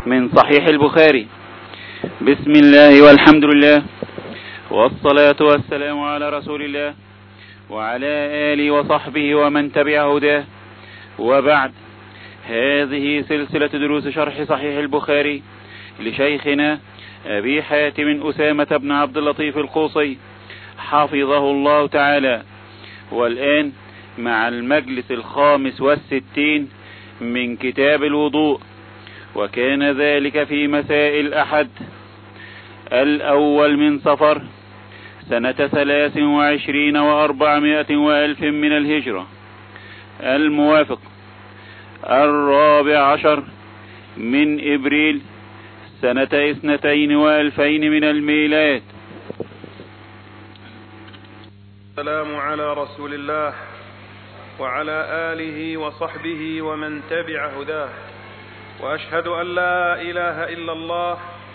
من صحيح البخاري. بسم الله والحمد لله والصلاة والسلام على رسول الله وعلى آله وصحبه ومن تبع هداه، وبعد. هذه سلسلة دروس شرح صحيح البخاري لشيخنا أبي حاتم أسامة بن عبد اللطيف القوصي حفظه الله تعالى، والآن مع المجلس 65 من كتاب الوضوء، وكان ذلك في مساء الأحد الأول من صفر سنة 23 و400 وألف من الهجرة، الموافق 14 من إبريل سنة 22 و2000 من الميلاد. السلام على رسول الله وعلى آله وصحبه ومن تبع هداه، وأشهد أن لا إله إلا الله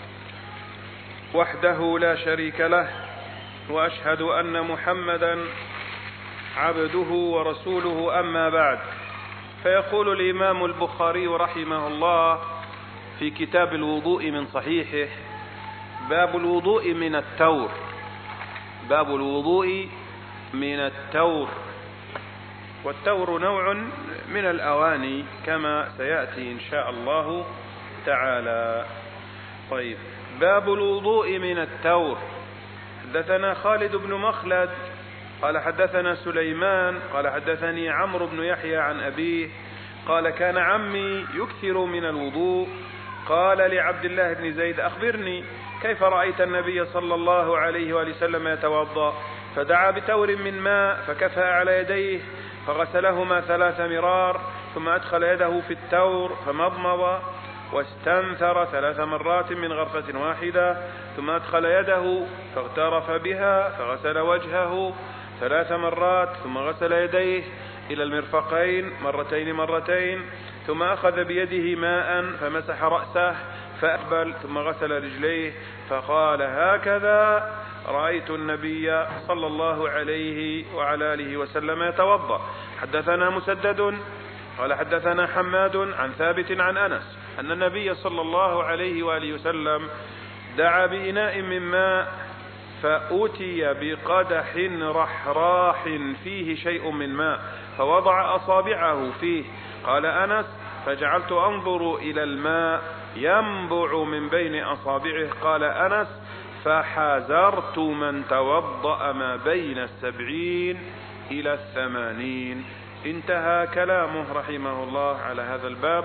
وحده لا شريك له، وأشهد أن محمدا عبده ورسوله، أما بعد. فيقول الإمام البخاري رحمه الله في كتاب الوضوء من صحيحه: باب الوضوء من التور. باب الوضوء من التور. والتور نوع من الأواني كما سيأتي إن شاء الله تعالى. طيب، باب الوضوء من التور. حدثنا خالد بن مخلد قال حدثنا سليمان قال حدثني عمرو بن يحيى عن أبيه قال: كان عمي يكثر من الوضوء. قال لعبد الله بن زيد: أخبرني كيف رأيت النبي صلى الله عليه وآله وسلم يتوضأ؟ فدعا بتور من ماء فكفأ على يديه فغسلهما 3 مرار، ثم أدخل يده في التور فمضمض واستنثر 3 مرات من غرفة واحدة، ثم أدخل يده فاغترف بها فغسل وجهه 3 مرات، ثم غسل يديه إلى المرفقين مرتين، ثم أخذ بيده ماء فمسح رأسه فأقبل، ثم غسل رجليه فقال: هكذا رأيت النبي صلى الله عليه وعلى آله وسلم يتوضأ. حدثنا مسدد قال حدثنا حماد عن ثابت عن أنس أن النبي صلى الله عليه وآله وسلم دعا بإناء من ماء فأتي بقدح رحراح فيه شيء من ماء فوضع أصابعه فيه. قال أنس: فجعلت أنظر إلى الماء ينبع من بين أصابعه. قال أنس: فحذرت من توضأ ما بين 70 إلى 80. انتهى كلامه رحمه الله على هذا الباب،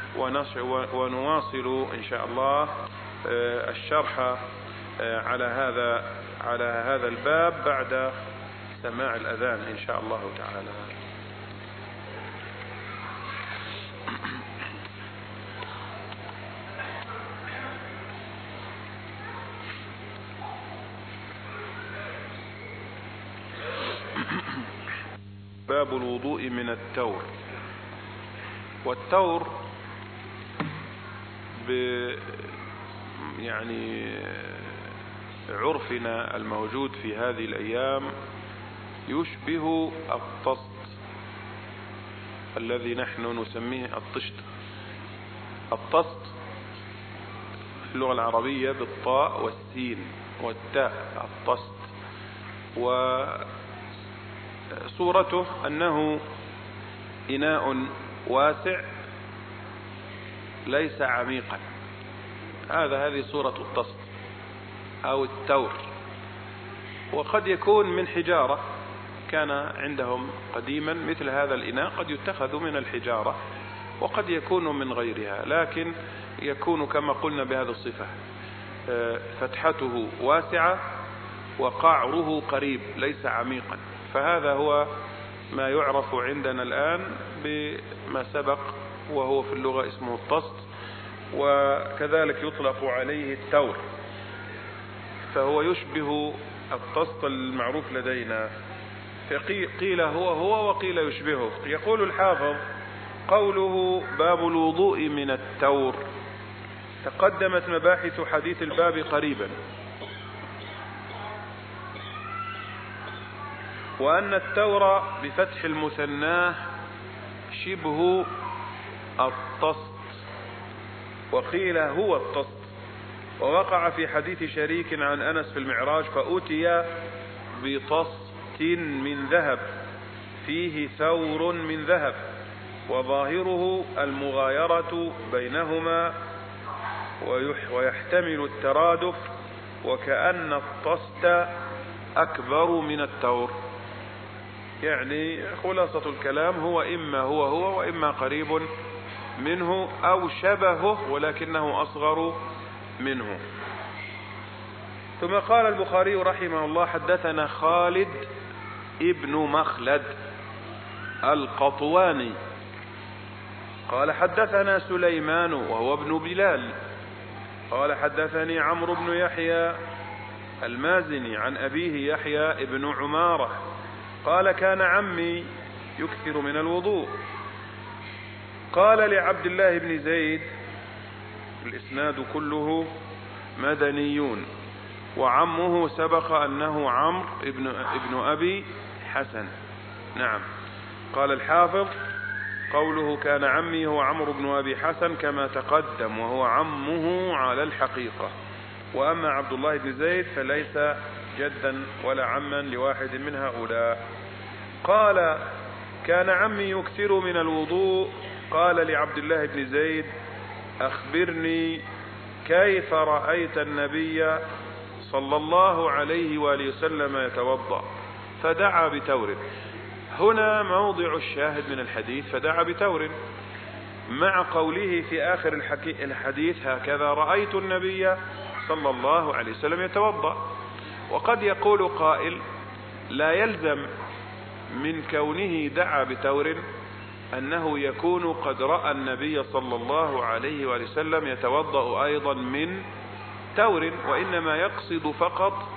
ونواصل إن شاء الله الشرح على هذا الباب بعد سماع الأذان إن شاء الله تعالى. باب الوضوء من التور. والتور يعني عرفنا الموجود في هذه الأيام يشبه الطست الذي نحن نسميه الطشت. الطست في اللغة العربية بالطاء والسين والتاء، الطست. وصورته أنه إناء واسع ليس عميقا. هذه صورة الطست أو التور. وقد يكون من حجارة، كان عندهم قديما مثل هذا الإناء قد يتخذ من الحجارة، وقد يكون من غيرها، لكن يكون كما قلنا بهذه الصفة: فتحته واسعة وقعره قريب ليس عميقا. فهذا هو ما يعرف عندنا الآن بما سبق، وهو في اللغة اسمه الطست، وكذلك يطلق عليه التور، فهو يشبه الطست المعروف لدينا. فقيل هو وقيل يشبهه. يقول الحافظ: قوله باب الوضوء من التور، تقدمت مباحث حديث الباب قريبا، وأن التور بفتح المثناه شبه الطست وقيل هو الطست. ووقع في حديث شريك عن أنس في المعراج فأتي بطست من ذهب فيه ثور من ذهب، وظاهره المغايرة بينهما ويحتمل الترادف، وكأن الطست أكبر من الثور. يعني خلاصة الكلام هو إما هو وإما قريب منه أو شبهه ولكنه أصغر منه. ثم قال البخاري رحمه الله: حدثنا خالد ابن مخلد القطواني قال حدثنا سليمان وهو ابن بلال قال حدثني عمرو بن يحيى المازني عن أبيه يحيى ابن عمارة قال كان عمي يكثر من الوضوء. قال لعبد الله بن زيد، الإسناد كله مدنيون، وعمه سبق أنه عمرو ابن أبي حسن. نعم. قال الحافظ: قوله كان عمي هو عمرو بن أبي حسن كما تقدم، وهو عمه على الحقيقة. وأما عبد الله بن زيد فليس جدا ولا عما لواحد من هؤلاء. قال كان عمي يكثر من الوضوء. قال لعبد الله بن زيد: أخبرني كيف رأيت النبي صلى الله عليه وآله وسلم يتوضأ؟ فدعا بتور. هنا موضع الشاهد من الحديث، فدعا بتور، مع قوله في آخر الحديث: هكذا رأيت النبي صلى الله عليه وسلم يتوضأ. وقد يقول قائل: لا يلزم من كونه دعا بتور أنه يكون قد رأى النبي صلى الله عليه وسلم يتوضأ أيضا من تور، وإنما يقصد فقط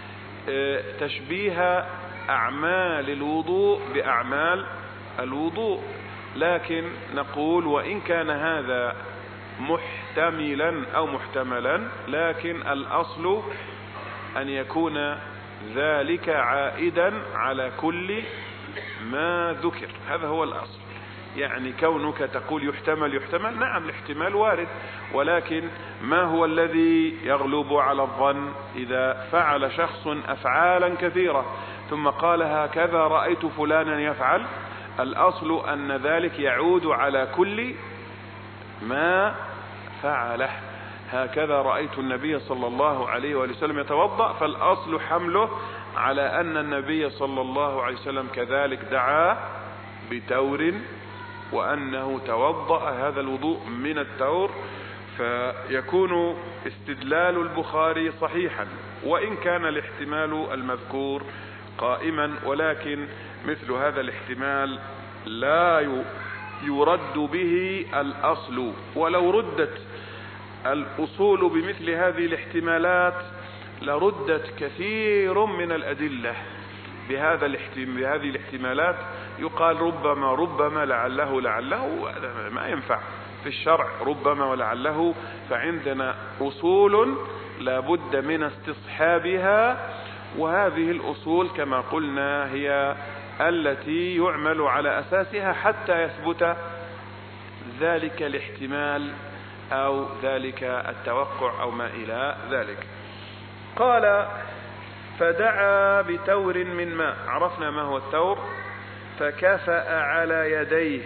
تشبيه أعمال الوضوء بأعمال الوضوء. لكن نقول: وإن كان هذا محتملا أو محتملا، لكن الأصل أن يكون ذلك عائدا على كل ما ذكر. هذا هو الأصل. يعني كونك تقول يحتمل، نعم الاحتمال وارد، ولكن ما هو الذي يغلب على الظن؟ إذا فعل شخص أفعالا كثيرة ثم قال هكذا رأيت فلانا يفعل، الأصل أن ذلك يعود على كل ما فعله. هكذا رأيت النبي صلى الله عليه وسلم يتوضأ، فالأصل حمله على أن النبي صلى الله عليه وسلم كذلك دعا بتور، وأنه توضأ هذا الوضوء من التور، فيكون استدلال البخاري صحيحا وإن كان الاحتمال المذكور قائما. ولكن مثل هذا الاحتمال لا يرد به الأصل، ولو ردت الأصول بمثل هذه الاحتمالات لردت كثير من الأدلة بهذه الاحتمالات. يقال ربما لعله ما ينفع في الشرع ربما ولعله، فعندنا أصول لا بد من استصحابها، وهذه الأصول كما قلنا هي التي يعمل على أساسها حتى يثبت ذلك الاحتمال أو ذلك التوقع أو ما إلى ذلك. قال فدعا بتور من ماء. عرفنا ما هو التور. فكفأ على يديه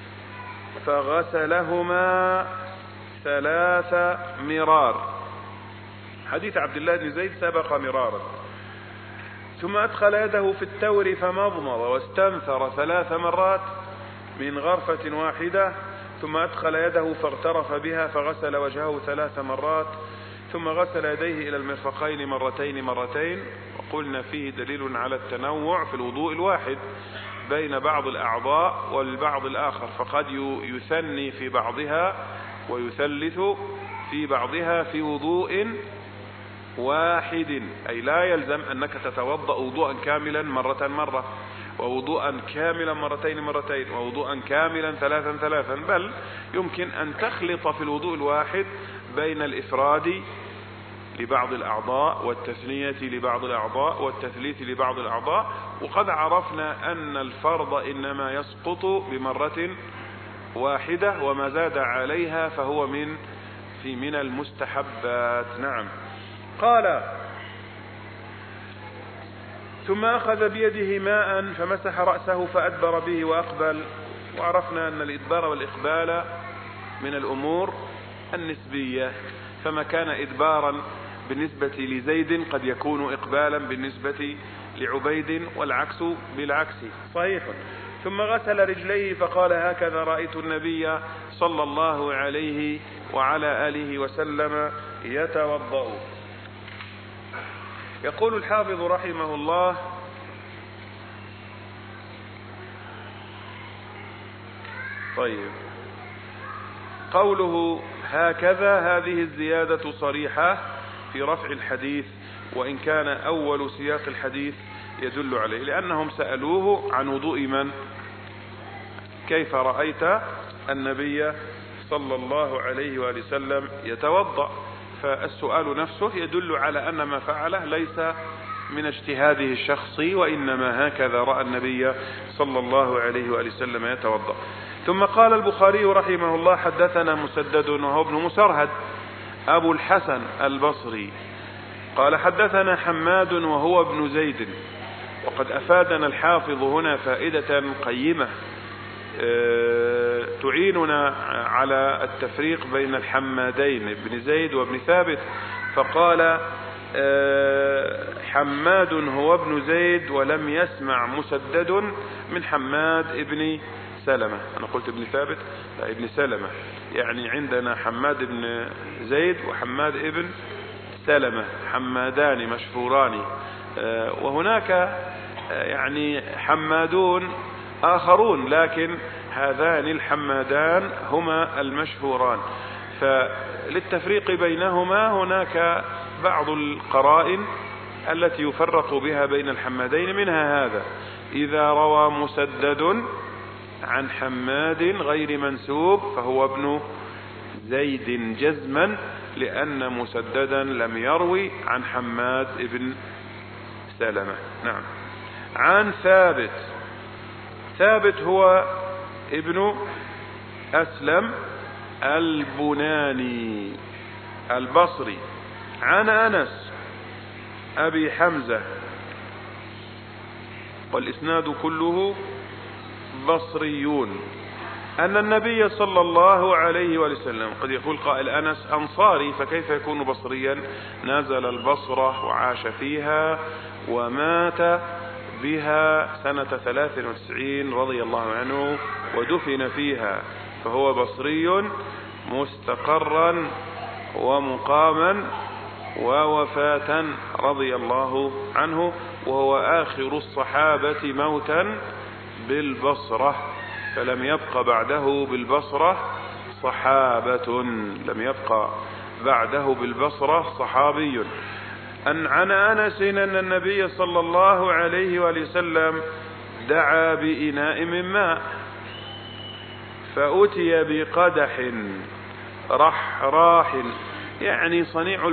فغسلهما 3 مرار. حديث عبد الله بن زيد سبق مرارا. ثم أدخل يده في التور فمضمض واستنثر 3 مرات من غرفة واحدة. ثم أدخل يده فاغترف بها فغسل وجهه 3 مرات. ثم غسل يديه إلى المرفقين مرتين. وقلنا فيه دليل على التنوع في الوضوء الواحد بين بعض الأعضاء والبعض الآخر، فقد يثني في بعضها ويثلث في بعضها في وضوء واحد، أي لا يلزم أنك تتوضأ وضوءا كاملا مرة، ووضوءا كاملا مرتين، ووضوءا كاملا 3، بل يمكن أن تخلط في الوضوء الواحد بين الإفراد لبعض الأعضاء والتثنية لبعض الأعضاء والتثليث لبعض الأعضاء. وقد عرفنا أن الفرض إنما يسقط بمرة واحدة، وما زاد عليها فهو من في من المستحبات. نعم. قال: ثم أخذ بيده ماء فمسح رأسه فأدبر به وأقبل. وعرفنا أن الإدبار والإقبال من الأمور النسبية، فما كان إدبارا بالنسبة لزيد قد يكون إقبالا بالنسبة لعبيد، والعكس بالعكس. صحيح. ثم غسل رجليه فقال: هكذا رأيت النبي صلى الله عليه وعلى آله وسلم يتوضأ. يقول الحافظ رحمه الله: طيب، قوله هكذا هذه الزيادة صريحة في رفع الحديث، وإن كان أول سياق الحديث يدل عليه، لأنهم سألوه عن وضوء من؟ كيف رأيت النبي صلى الله عليه وآله وسلم يتوضأ؟ فالسؤال نفسه يدل على أن ما فعله ليس من اجتهاده الشخصي، وإنما هكذا رأى النبي صلى الله عليه وآله وسلم يتوضأ. ثم قال البخاري رحمه الله: حدثنا مسدد وهو ابن مسرهد أبو الحسن البصري قال: حدثنا حماد وهو ابن زيد. وقد أفادنا الحافظ هنا فائدة قيمة تعيننا على التفريق بين الحمادين ابن زيد وابن ثابت. فقال: حماد هو ابن زيد، ولم يسمع مسدد من حماد ابن سلمة. أنا قلت ابن ثابت، لا، ابن سلمة. يعني عندنا حماد ابن زيد وحماد ابن سلمة، حمادان مشهوران، وهناك يعني حمادون آخرون، لكن هذان الحمادان هما المشهوران. فللتفريق بينهما هناك بعض القرائن التي يفرق بها بين الحمادين، منها هذا: إذا روى مسدد عن حماد غير منسوب فهو ابن زيد جزما، لأن مسددا لم يروي عن حماد ابن سلمة. نعم. عن ثابت. ثابت هو ابن أسلم البناني البصري. عن أنس أبي حمزة، والإسناد كله بصريون، أن النبي صلى الله عليه وسلم، قد يقول قائل: أنس أنصاري فكيف يكون بصريا؟ نزل البصرة وعاش فيها ومات بها سنة 93 رضي الله عنه ودفن فيها، فهو بصري مستقرا ومقاما ووفاة رضي الله عنه، وهو آخر الصحابة موتا بالبصرة، فلم يبق بعده بالبصرة صحابة، لم يبق بعده بالبصرة صحابي. عن أنس أن النبي صلى الله عليه وسلم دعا بإناء من ماء فأتي بقدح رحراح. يعني صنيع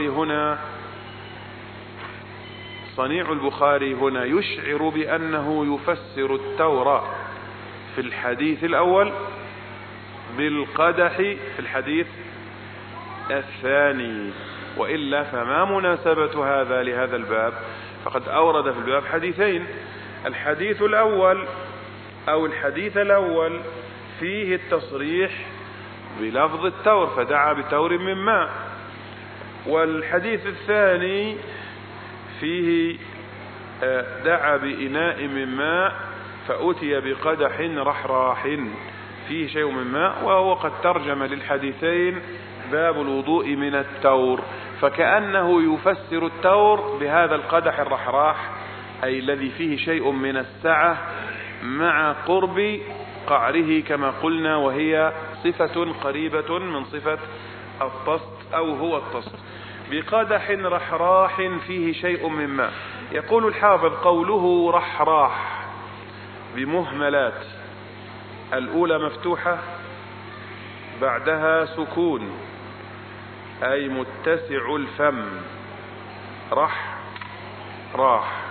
البخاري هنا يشعر بأنه يفسر التوراة في الحديث الأول بالقدح في الحديث الثاني، وإلا فما مناسبة هذا لهذا الباب؟ فقد أورد في الباب حديثين: الحديث الأول فيه التصريح بلفظ التور فدعا بتور من ماء، والحديث الثاني فيه دعا بإناء من ماء فأتي بقدح رحراح فيه شيء من ماء، وهو قد ترجم للحديثين باب الوضوء من التور، فكأنه يفسر التور بهذا القدح الرحراح، أي الذي فيه شيء من السعة مع قرب قعره كما قلنا، وهي صفة قريبة من صفة الطست أو هو الطست. بقدح رحراح فيه شيء من ماء. يقول الحافظ: قوله رحراح بمهملات، الأولى مفتوحة بعدها سكون، أي متسع الفم، راح.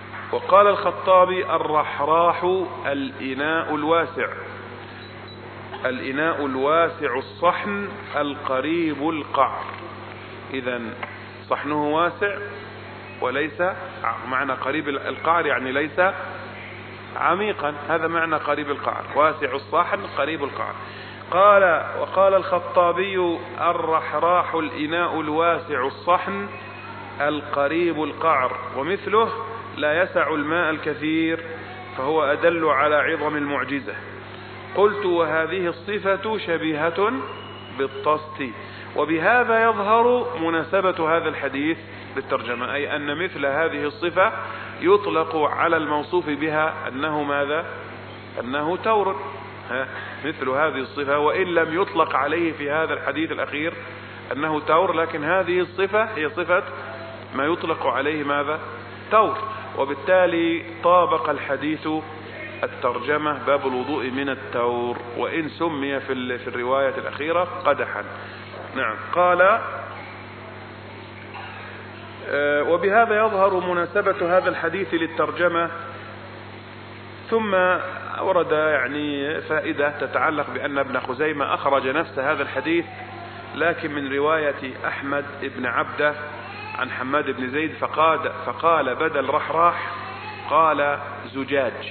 وقال الخطابي: الرحراح الإناء الواسع. الإناء الواسع الصحن القريب القعر. إذا صحنه واسع وليس معنى قريب القعر، يعني ليس عميقا، هذا معنى قريب القعر، واسع الصحن قريب القعر. وقال الخطابي: الرحراح الإناء الواسع الصحن القريب القعر، ومثله لا يسع الماء الكثير، فهو أدل على عظم المعجزة. قلت: وهذه الصفة شبيهة بالطست. وبهذا يظهر مناسبة هذا الحديث بالترجمة، أي أن مثل هذه الصفة يطلق على الموصوف بها أنه ماذا؟ أنه تور. مثل هذه الصفة، وإن لم يطلق عليه في هذا الحديث الأخير أنه تور، لكن هذه الصفة هي صفة ما يطلق عليه ماذا؟ تور. وبالتالي طابق الحديث الترجمة باب الوضوء من التور، وإن سمي في الرواية الأخيرة قدحا. نعم. قال: وبهذا يظهر مناسبة هذا الحديث للترجمة. ثم ورد يعني فائدة تتعلق بأن ابن خزيمة أخرج نفس هذا الحديث، لكن من رواية أحمد بن عبده عن حماد بن زيد، فقال بدل رحراح قال زجاج،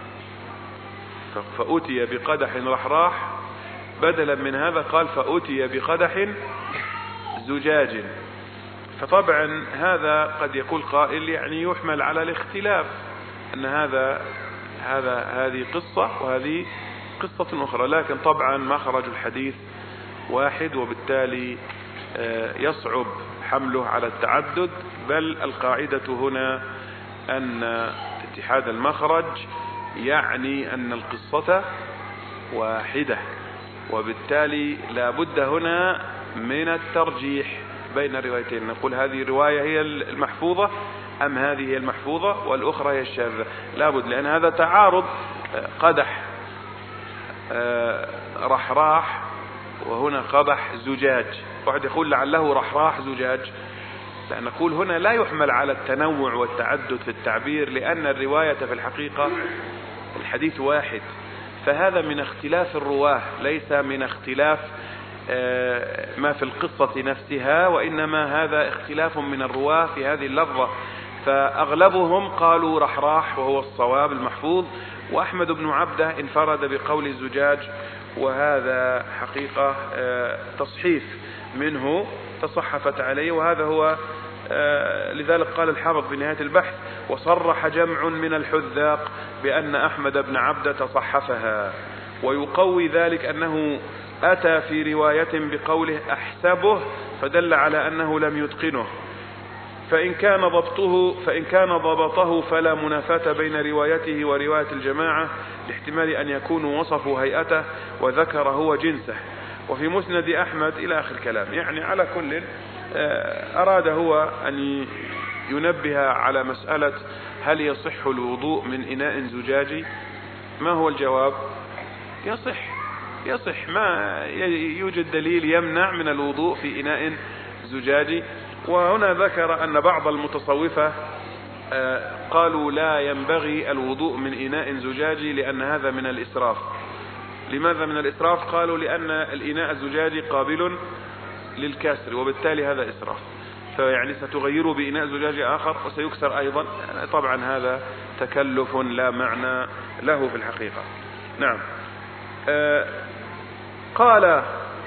فأتي بقدح رحراح، بدلا من هذا قال فأتي بقدح زجاج. فطبعا هذا قد يقول قائل يعني يحمل على الاختلاف، أن هذه قصة وهذه قصة أخرى، لكن طبعا مخرج الحديث واحد، وبالتالي يصعب حمله على التعدد، بل القاعدة هنا أن اتحاد المخرج يعني أن القصة واحدة، وبالتالي لا بد هنا من الترجيح بين الروايتين، نقول هذه الرواية هي المحفوظة أم هذه هي المحفوظة والأخرى هي الشاذة، لا بد، لأن هذا تعارض قدح رحراح وهنا قدح زجاج. واحد يقول لعله رحراح زجاج، لأن نقول هنا لا يحمل على التنوع والتعدد في التعبير، لأن الرواية في الحقيقة الحديث واحد، فهذا من اختلاف الرواه، ليس من اختلاف ما في القصة نفسها، وإنما هذا اختلاف من الرواه في هذه اللفظة، فأغلبهم قالوا رحراح وهو الصواب المحفوظ، وأحمد بن عبده انفرد بقول الزجاج، وهذا حقيقة تصحيف منه تصحفت عليه، وهذا هو لذلك قال الحافظ في نهاية البحث: وصرح جمع من الحذاق بأن أحمد بن عبده تصحفها، ويقوي ذلك أنه أتى في رواية بقوله أحسبه، فدل على أنه لم يتقنه، فإن كان ضبطه فلا منافاة بين روايته ورواية الجماعة، لاحتمال أن يكونوا وصفوا هيئته وذكر هو جنسه، وفي مسند أحمد إلى آخر الكلام. يعني على كل أراد هو أن ينبه على مسألة هل يصح الوضوء من إناء زجاجي؟ ما هو الجواب؟ يصح، ما يوجد دليل يمنع من الوضوء في إناء زجاجي. وهنا ذكر أن بعض المتصوفة قالوا لا ينبغي الوضوء من إناء زجاجي لأن هذا من الإسراف. لماذا من الإسراف؟ قالوا لأن الإناء الزجاجي قابل للكسر، وبالتالي هذا إسراف، فيعني ستغيره بإناء زجاجي آخر وسيكسر أيضا، طبعا هذا تكلف لا معنى له في الحقيقة. نعم. قال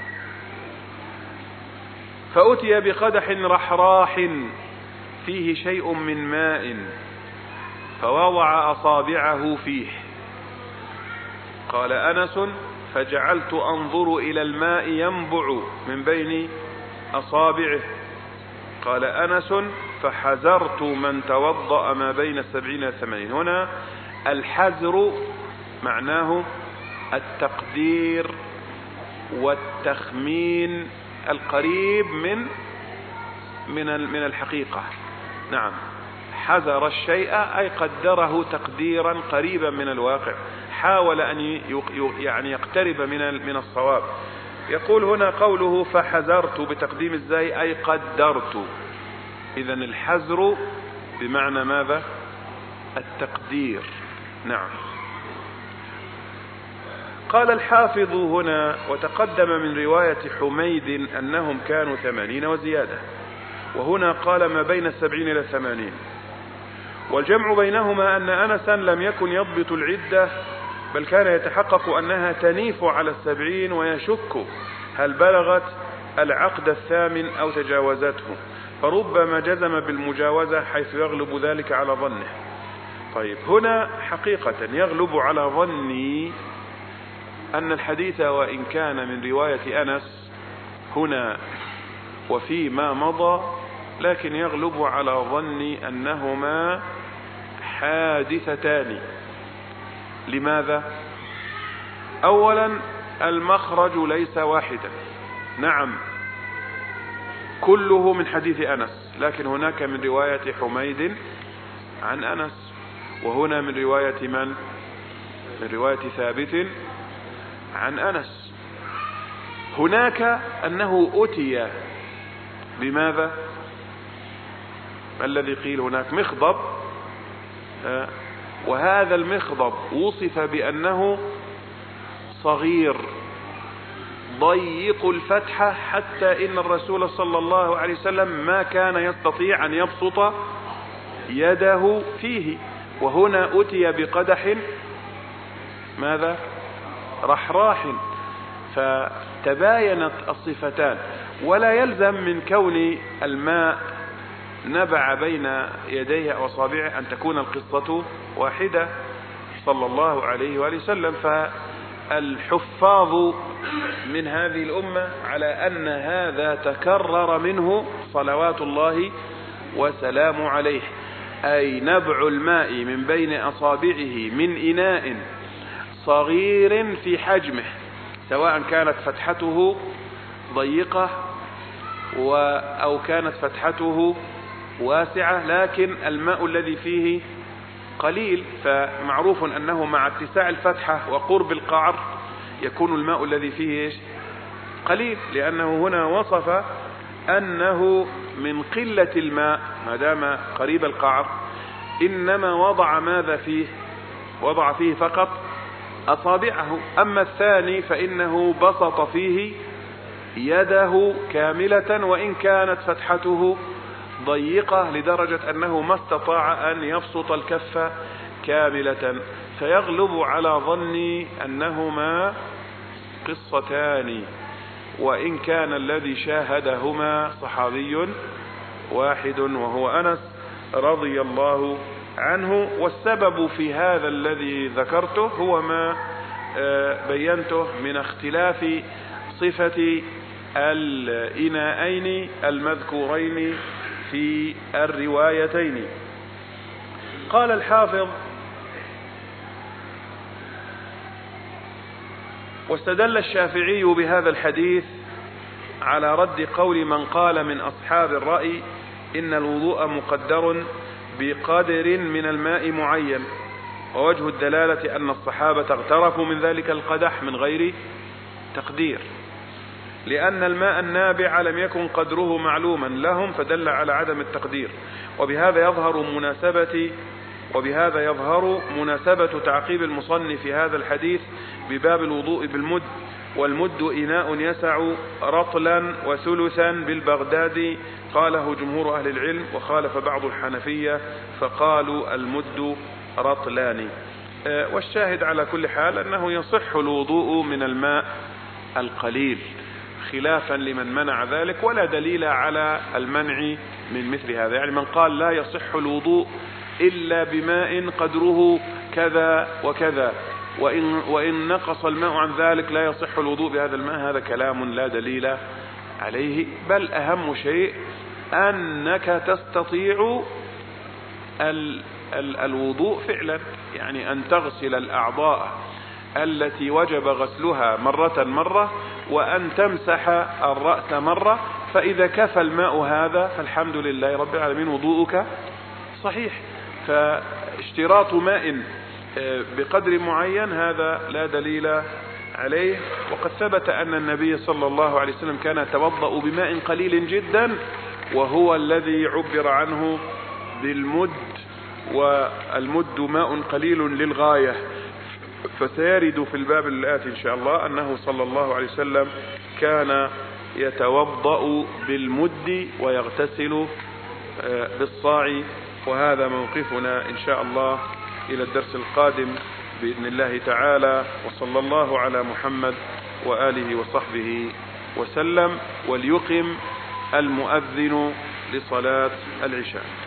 فأتي بقدح رحراح فيه شيء من ماء فوضع أصابعه فيه. قال أنس: فجعلت أنظر إلى الماء ينبع من بين أصابعه. قال أنس: فحذرت من توضأ ما بين 70 80. هنا الحذر معناه التقدير والتخمين القريب من الحقيقة. نعم، حذر الشيء أي قدره تقديرا قريبا من الواقع، حاول أن يعني يقترب من الصواب. يقول هنا قوله فحذرت بتقديم الزاي أي قدرت، إذن الحذر بمعنى ماذا؟ التقدير. نعم. قال الحافظ هنا: وتقدم من رواية حميد أنهم كانوا 80 وزيادة، وهنا قال ما بين 70 إلى 80. والجمع بينهما أن أنسا لم يكن يضبط العدة، بل كان يتحقق أنها تنيف على 70 ويشك هل بلغت العقد 8 أو تجاوزته، فربما جزم بالمجاوزة حيث يغلب ذلك على ظنه. طيب، هنا حقيقة يغلب على ظني أن الحديث وإن كان من رواية أنس هنا وفيما مضى، لكن يغلب على ظني أنهما حادثتان. لماذا؟ أولا، المخرج ليس واحدا. نعم، كله من حديث أنس، لكن هناك من رواية حميد عن أنس، وهنا من رواية من؟ من رواية ثابت عن أنس. هناك أنه أتي بماذا؟ الذي قيل هناك مخضب، وهذا المخضب وصف بأنه صغير ضيق الفتحة، حتى إن الرسول صلى الله عليه وسلم ما كان يستطيع أن يبسط يده فيه. وهنا أتي بقدح ماذا؟ رحراح. فتباينت الصفتان، ولا يلزم من كون الماء نبع بين يديه أو أصابعه أن تكون القصة واحدة صلى الله عليه وآله وسلم. فالحفاظ من هذه الأمة على أن هذا تكرر منه صلوات الله وسلام عليه، أي نبع الماء من بين أصابعه من إناء صغير في حجمه، سواء كانت فتحته ضيقة أو كانت فتحته واسعة، لكن الماء الذي فيه قليل. فمعروف أنه مع اتساع الفتحة وقرب القعر يكون الماء الذي فيه قليل، لأنه هنا وصف أنه من قلة الماء ما دام قريب القعر، إنما وضع ماذا فيه؟ وضع فيه فقط أصابعه. أما الثاني فإنه بسط فيه يده كاملة، وإن كانت فتحته ضيقة لدرجة أنه ما استطاع أن يبسط الكف كاملة. فيغلب على ظني أنهما قصتان، وإن كان الذي شاهدهما صحابي واحد وهو أنس رضي الله عنه. والسبب في هذا الذي ذكرته هو ما بينته من اختلاف صفة الإناءين المذكورين في الروايتين. قال الحافظ: واستدل الشافعي بهذا الحديث على رد قول من قال من أصحاب الرأي إن الوضوء مقدر بقدر من الماء معين، ووجه الدلالة أن الصحابة اغترفوا من ذلك القدح من غير تقدير، لأن الماء النابع لم يكن قدره معلوما لهم، فدل على عدم التقدير. وبهذا يظهر مناسبة تعقيب المصنف في هذا الحديث بباب الوضوء بالمد، والمد إناء يسع رطلا وثلثا بالبغداد، قاله جمهور أهل العلم، وخالف بعض الحنفية فقالوا المد رطلان. والشاهد على كل حال أنه يصح الوضوء من الماء القليل، خلافا لمن منع ذلك، ولا دليل على المنع من مثل هذا. يعني من قال لا يصح الوضوء إلا بماء قدره كذا وكذا، وإن نقص الماء عن ذلك لا يصح الوضوء بهذا الماء، هذا كلام لا دليل عليه. بل أهم شيء أنك تستطيع الوضوء فعلا، يعني أن تغسل الأعضاء التي وجب غسلها مرة، وأن تمسح الرأس مرة، فإذا كفى الماء هذا فالحمد لله رب العالمين، وضوءك صحيح. فاشتراط ماء بقدر معين هذا لا دليل عليه. وقد ثبت أن النبي صلى الله عليه وسلم كان يتوضأ بماء قليل جدا، وهو الذي عبر عنه بالمد، والمد ماء قليل للغاية. فسيرد في الباب الآتي إن شاء الله أنه صلى الله عليه وسلم كان يتوضأ بالمد ويغتسل بالصاع. وهذا موقفنا إن شاء الله إلى الدرس القادم بإذن الله تعالى. وصلى الله على محمد وآله وصحبه وسلم. وليقم المؤذن لصلاة العشاء.